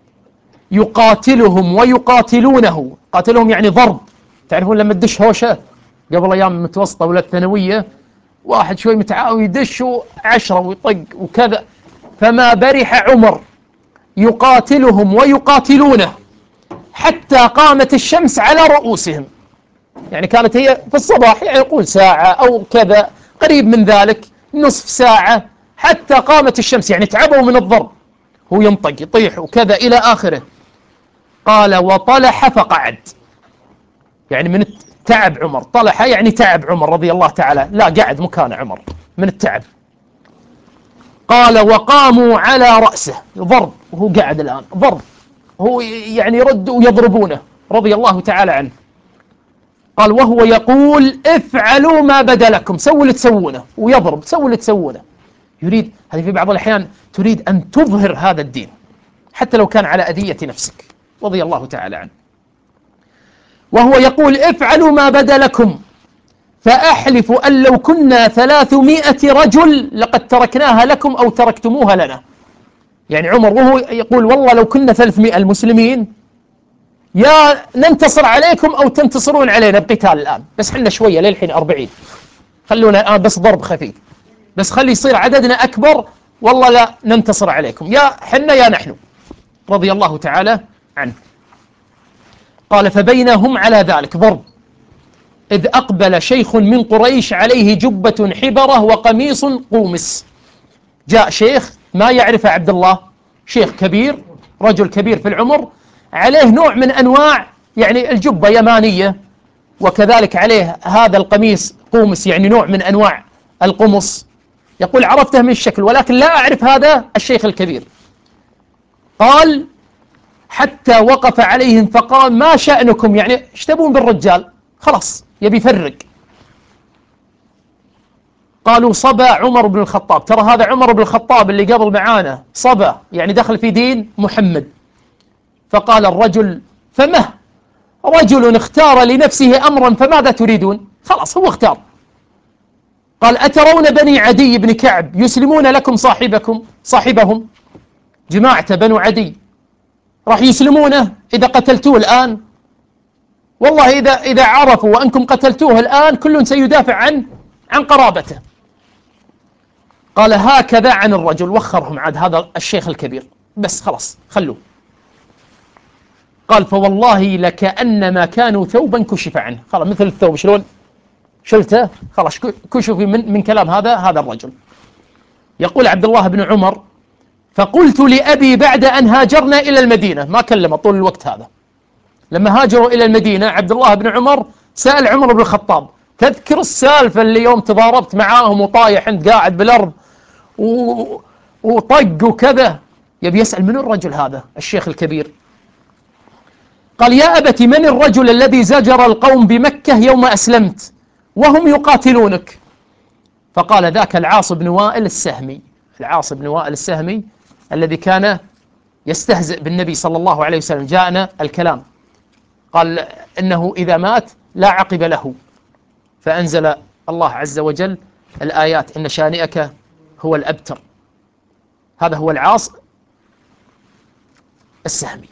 يقاتلهم ويقاتلونه. قاتلهم يعني ضرب، تعرفون لما تدش هوشة قبل أيام المتوسطة ولا الثانوية، واحد شوي متعاوي يدش عشرة ويطق وكذا. فما برح عمر يقاتلهم ويقاتلونه حتى قامت الشمس على رؤوسهم. يعني كانت هي في الصباح، يعني يقول ساعة أو كذا قريب من ذلك، نصف ساعة، حتى قامت الشمس، يعني تعبوا من الضرب، هو ينطق يطيح وكذا إلى آخره. قال: وطلح فقعد، يعني من التعب عمر، طلح يعني تعب عمر رضي الله تعالى، لا قعد مكان عمر من التعب. قال: وقاموا على رأسه، ضرب وهو قاعد الآن، ضرب هو يعني يرد ويضربونه رضي الله تعالى عنه. قال: وهو يقول: افعلوا ما بدا لكم، سووا اللي تسوونه، ويضرب سووا اللي تسوونه. يريد، هذه في بعض الأحيان تريد أن تظهر هذا الدين حتى لو كان على أذية نفسك رضي الله تعالى عنه. وهو يقول: افعلوا ما بدا لكم، فأحلف أن لو كنا ثلاثمائة رجل لقد تركناها لكم أو تركتموها لنا. يعني عمر وهو يقول والله لو كنا ثلاثمائة المسلمين يا ننتصر عليكم أو تنتصرون علينا بقتال الآن، بس حنا شوية للحين أربعين، خلونا الآن بس ضرب خفيف، بس خلي يصير عددنا أكبر، والله لا ننتصر عليكم يا حنا يا نحن، رضي الله تعالى عنه. قال فبينهم على ذلك ضرب إذ أقبل شيخ من قريش عليه جبة حبرة وقميص قومس. جاء شيخ ما يعرف عبد الله، شيخ كبير، رجل كبير في العمر، عليه نوع من أنواع يعني الجبة يمانية، وكذلك عليه هذا القميص قومس، يعني نوع من أنواع القمص. يقول عرفته من الشكل ولكن لا أعرف هذا الشيخ الكبير. قال حتى وقف عليهم فقال ما شأنكم، يعني ايش تبون بالرجال، خلاص يبي يفرق. قالوا صبا عمر بن الخطاب، ترى هذا عمر بن الخطاب اللي قبل معانا صبا يعني دخل في دين محمد. فقال الرجل فمه، رجل اختار لنفسه أمرا فماذا تريدون، خلاص هو اختار. قال أترون بني عدي بن كعب يسلمون لكم صاحبكم صاحبهم، جماعة بنو عدي راح يسلمونه إذا قتلتوه الآن، والله إذا إذا عرفوا وأنكم قتلتوه الآن كل سيدافع عن عن قرابته. قال هكذا عن الرجل، وخرهم عاد هذا الشيخ الكبير، بس خلاص خلوه. قال فوالله لكأنما كانوا ثوبا كشف عنه، خلاص مثل الثوب شلون شلته خلاص كشفي من, من كلام هذا هذا الرجل. يقول عبد الله بن عمر فقلت لأبي بعد أن هاجرنا إلى المدينة، ما كلمه طول الوقت هذا، لما هاجروا إلى المدينة عبد الله بن عمر سأل عمر بن الخطاب تذكر السالفة اللي يوم تضاربت معاهم وطايح انت قاعد بالأرض و... وطق وكذا، يبي يسأل من الرجل هذا الشيخ الكبير. قال يا أبت من الرجل الذي زجر القوم بمكة يوم أسلمت وهم يقاتلونك؟ فقال ذاك العاص بن وائل السهمي، العاص بن وائل السهمي الذي كان يستهزئ بالنبي صلى الله عليه وسلم، جاءنا الكلام قال إنه إذا مات لا عقب له، فأنزل الله عز وجل الآيات إن شانئك هو الأبتر. هذا هو العاص السهمي.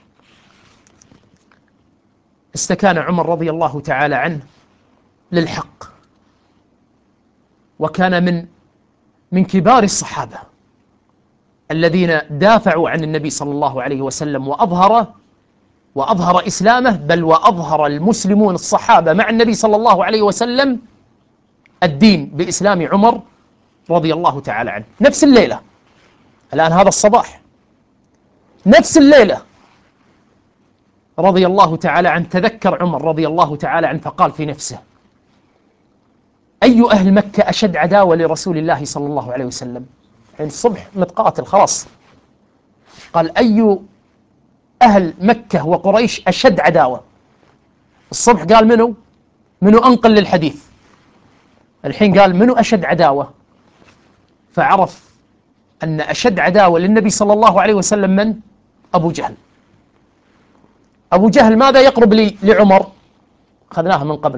استكان عمر رضي الله تعالى عنه للحق، وكان من من كبار الصحابة الذين دافعوا عن النبي صلى الله عليه وسلم وأظهر وأظهر إسلامه، بل وأظهر المسلمون الصحابة مع النبي صلى الله عليه وسلم الدين بإسلام عمر رضي الله تعالى عنه. نفس الليلة الآن هذا الصباح، نفس الليلة رضي الله تعالى عنه تذكر عمر رضي الله تعالى عنه فقال في نفسه أي أهل مكة أشد عداوة لرسول الله صلى الله عليه وسلم؟ يعني الصبح متقاتل خلاص، قال أي أهل مكة وقريش أشد عداوة؟ الصبح قال منو منو أنقل للحديث، الحين قال منو أشد عداوة؟ فعرف أن أشد عداوة للنبي صلى الله عليه وسلم من؟ أبو جهل. أبو جهل ماذا يقرب لي لعمر؟ أخذناها من قبل،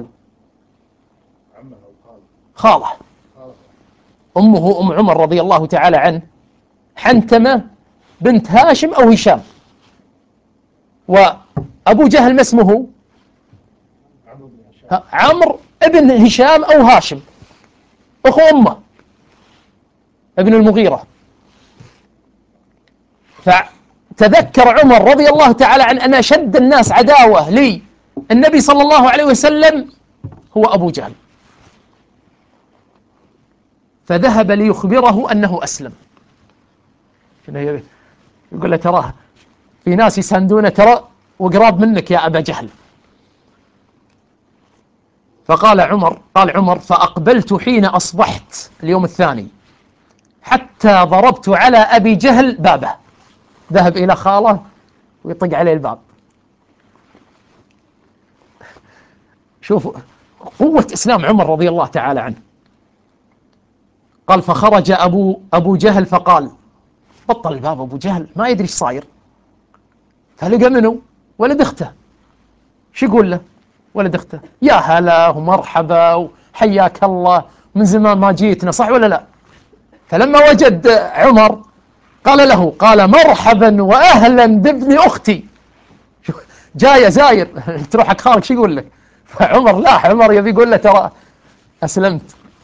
خاله، أمه أم عمر رضي الله تعالى عنه حنتمة بنت هاشم أو هشام، وأبو جهل ما اسمه؟ عمرو ابن هشام أو هاشم، أخو أمه ابن المغيرة. فتذكر عمر رضي الله تعالى عنه أن أشد الناس عداوة لي النبي صلى الله عليه وسلم هو أبو جهل، فذهب ليخبره أنه أسلم. يقول له تراه في ناس يساندونه ترى وقراب منك يا أبا جهل. فقال عمر قال عمر فأقبلت حين أصبحت اليوم الثاني حتى ضربت على أبي جهل بابه، ذهب إلى خاله ويطق عليه الباب. شوفوا قوة إسلام عمر رضي الله تعالى عنه. قال فخرج أبو, أبو جهل فقال بطل الباب أبو جهل ما يدري ايش صاير، فلقى منه ولد اخته، شو يقول له؟ ولد أخته، يا هلا ومرحبا وحياك الله، من زمان ما جيتنا، صح ولا لا؟ فلما وجد عمر قال له، قال مرحبا وأهلا بابن أختي، جاية زاير تروح حق خالك شو يقول لك؟ فعمر لا، عمر يبي يقول له ترى أسلمت.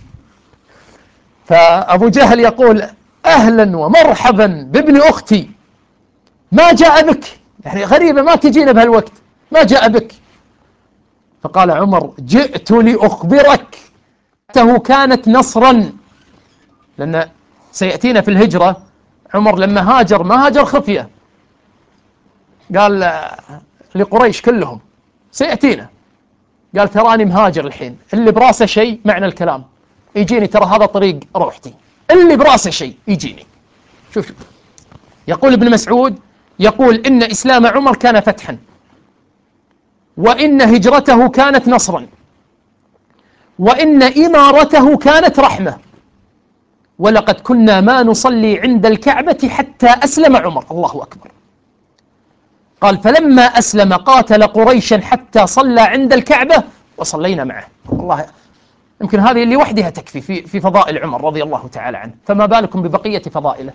فأبو جهل يقول أهلا ومرحبا بابن أختي، ما جاء بك؟ يعني غريبة ما تجينا بهالوقت، ما جاء بك؟ فقال عمر جئت لأخبرك أنه كانت نصرا، لأن سيأتينا في الهجرة عمر لما هاجر ما هاجر خفية، قال لقريش كلهم سيأتينا، قال تراني مهاجر الحين، اللي براسه شيء معنى الكلام يجيني، ترى هذا طريق روحتي، اللي براسه شيء يجيني. شوف شوف يقول ابن مسعود، يقول إن إسلام عمر كان فتحا، وإن هجرته كانت نصرا، وإن إمارته كانت رحمة، ولقد كنا ما نصلي عند الكعبة حتى أسلم عمر. الله أكبر. قال فلما أسلم قاتل قريشا حتى صلى عند الكعبة وصلينا معه. الله، يمكن هذه اللي وحدها تكفي في في فضائل عمر رضي الله تعالى عنه، فما بالكم ببقية فضائله.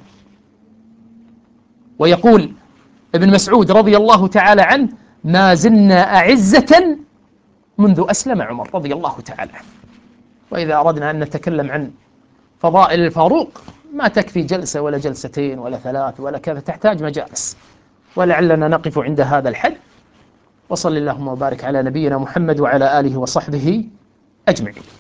ويقول ابن مسعود رضي الله تعالى عنه ما زلنا أعزة منذ أسلم عمر رضي الله تعالى عنه. وإذا أردنا أن نتكلم عن فضائل الفاروق ما تكفي جلسة ولا جلستين ولا ثلاث ولا كذا، تحتاج مجالس، ولعلنا نقف عند هذا الحد. وصل اللهم وبارك على نبينا محمد وعلى آله وصحبه أجمعين.